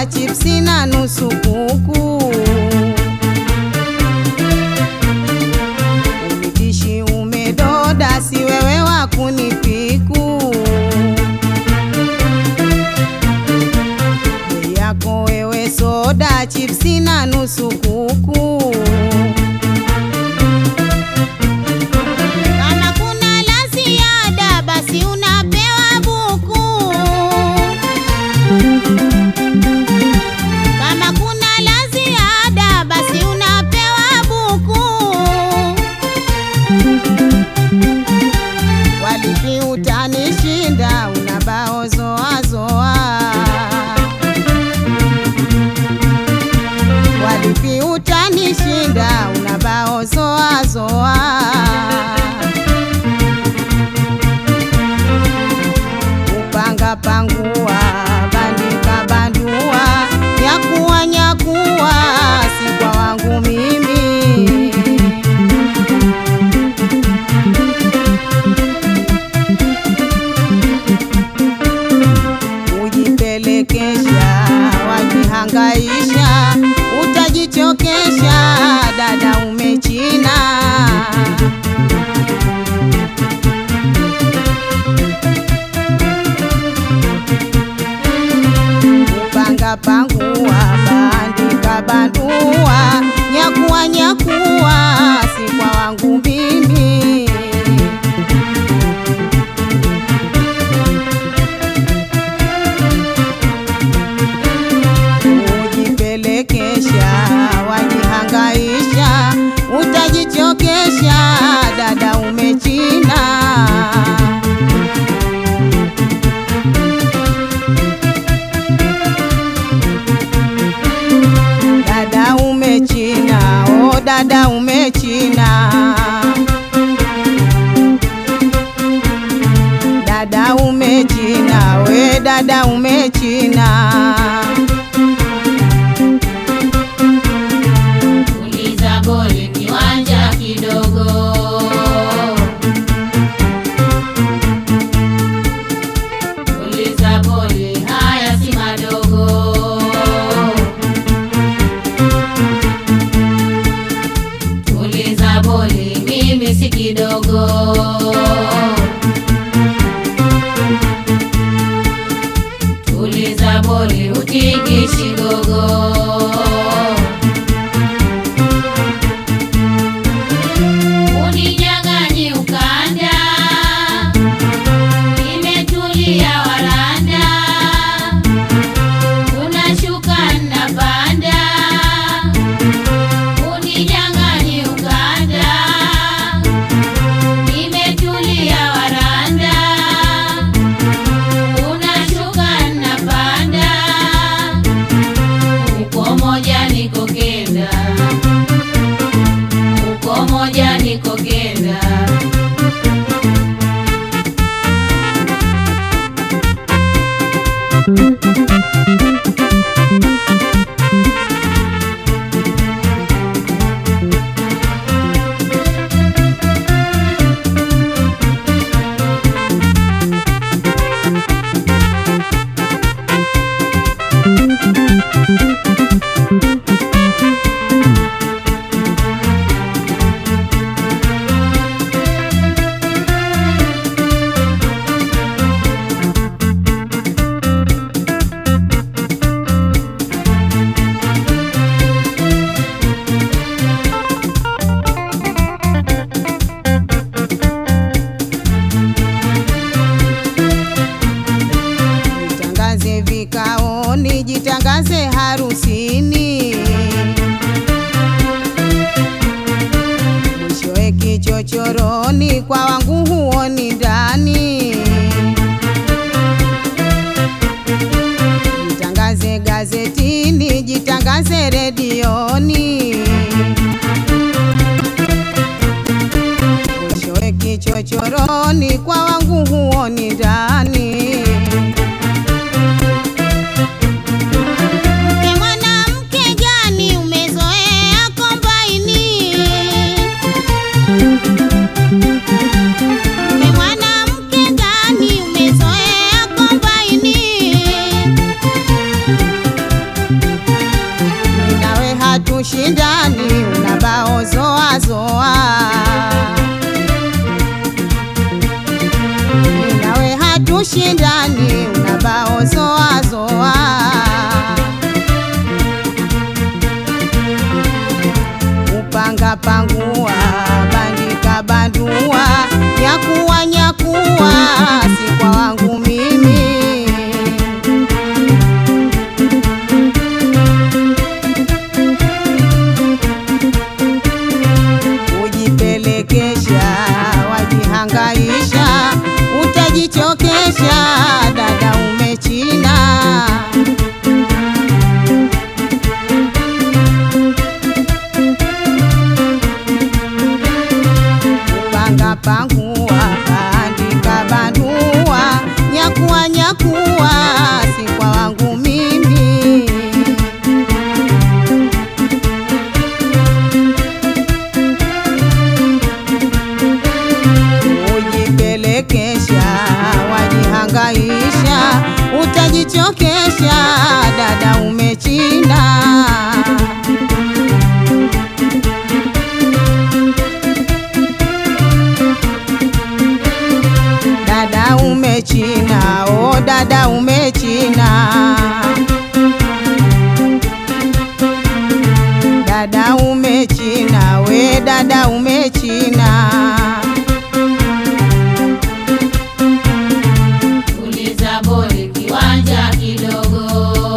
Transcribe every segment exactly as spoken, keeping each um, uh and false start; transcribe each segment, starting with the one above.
soda, chipsi na nusu kuku. Umitishi umedoda, si wewe wa kunipiku. Bei yako wewe soda, chipsi na nusu kuku. Kama kuna la ziada basi unapewa buku. Kama kuna la ziada basi unapewa buku. Walipi utanishinda, unabao zoa zoa. Walipi utanishinda, unabao zoa zoa. Upanga pangua, bandika bandua, nyakuwa nyakuwa, si kwa wangu mimi. Ujipelekesha, wajihangaisha, utajichokesha, dada umechina. Upanga pangua, bandika bandua, nyakuwa nyakuwa, si kwa wangu mimi. Ujipelekesha, wajihangaisha, utajichokesha, dada umechina. Dada umechina, oh dada umechina. Dada umechina, we dada umechina. Tuliza boli kiwanja kidogo. Tuliza boli, haya si madogo. Tuliza boli, mimi si kidogo. Tuliza boli, utigishi gogo. Uninyang'anyi ukanda, nimetulia waranda. Unashuka napanda, uninyang'anyi ukanda, nimetulia waranda. Unashuka napanda, uko moja niko kenda, uko moja niko kenda. Jitangaze vikaoni, jitangaze harusini. Mwishowe kichochoroni, kwa wangu huoni ndani. Jitangaze gazetini, jitangaze redioni. Mwishowe kichochoroni, kwa wangu huoni ndani. Mke mwanamke gani umezoea kombaini? Mke mwanamke gani umezoea kombaini? zoa. Nawe hatushindani, unabao zoa zoa. Upanga pangua, bandika bandua, nyakuwa nyakuwa, si kwa wangu mimi. Ujipelekesha, wajihangaisha, utajichokesha, dada umechina. Upanga pangua, bandika bandua, nyakuwa nyakuwa, si kwa wangu mimi. Ujipelekesha, wajihangaisha, utajichokesha, dada umechina. Dada umechina, oh dada umechina. Dada umechina, we dada umechina. Tuliza boli kiwanja kidogo.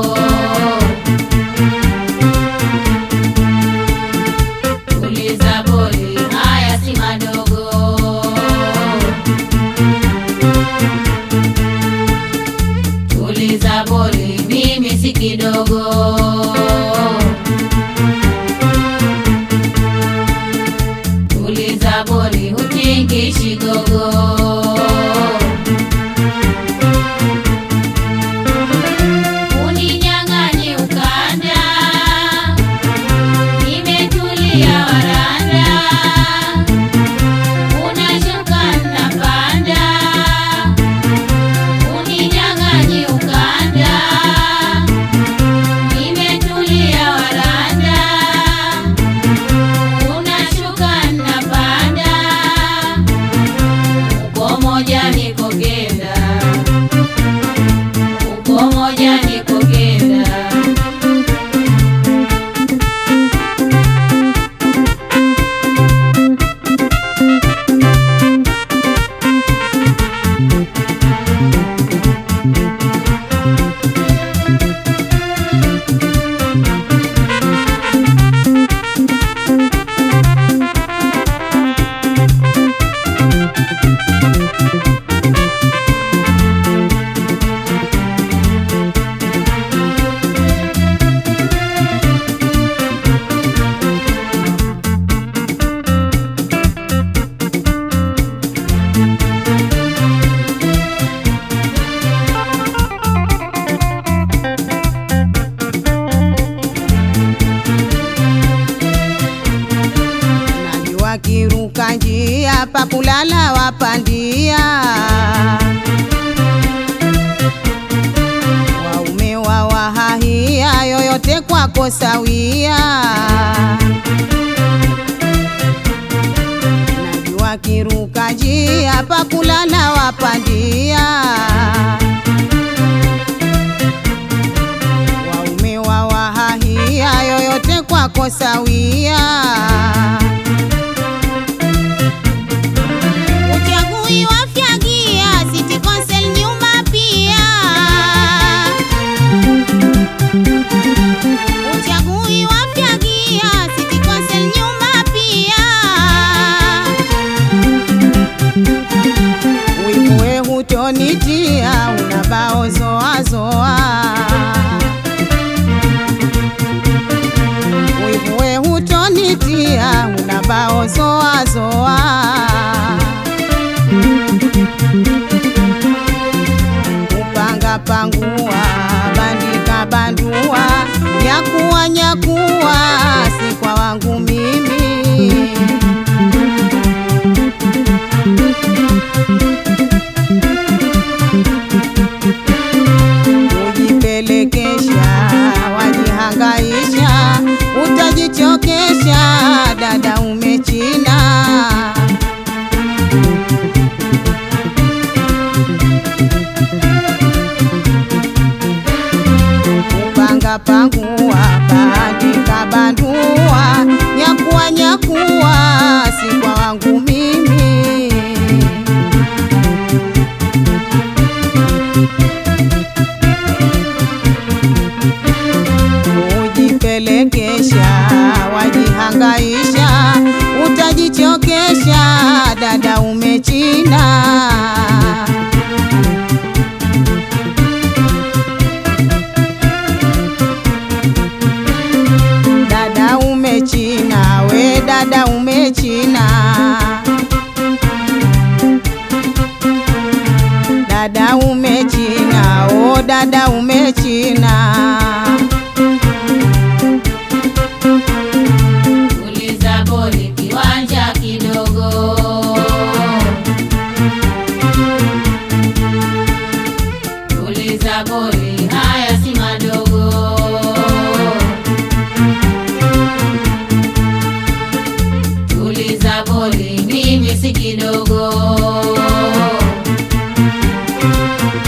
Tuliza boli, haya si madogo. Tuliza boli, mimi si kidogo. Tuliza boli, hutingishi gogo. Uninyang'anyi ukanda, nimetulia waranda. Unashuka napanda, uninyang'anyi ukanda, nimetulia waranda. Unashuka napanda, uko moja niko kenda, uko moja niko kenda. Najua kiruka njia, pa kulala wapandia. Waume wa wahahia, yoyote kwako sawia. Najua kiruka njia, pa kulala wapandia. Waume wa wahahia, yoyote kwako sawia. Uchagui wafyagia, City Council nyuma pia. Uchagui wafyagia, City Council nyuma pia. Wivuwe hutonitia, unabao zoa zoa. Wivuwe hutonitia, unabao zoa zoa. Upanga pangua, bandika bandua, nyakuwa nyakuwa, si kwa wangu mimi. Ujipelekesha, wajihangaisha, utajichokesha, dada umechi kupanga pangua, bandika bandua, nyakua nyakua, si kwa wangu mimi. Ujipelekesha, wajihangaisha, utajichokesha, dada umechina. Dada umechina, we dada umechina. Dada umechina, oh dada umechina. Tuliza boli kiwanja kidogo, tuliza boli haya si madogo. Tuliza boli mimi si kidogo.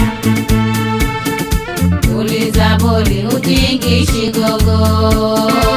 Tuliza boli utingishi gogo.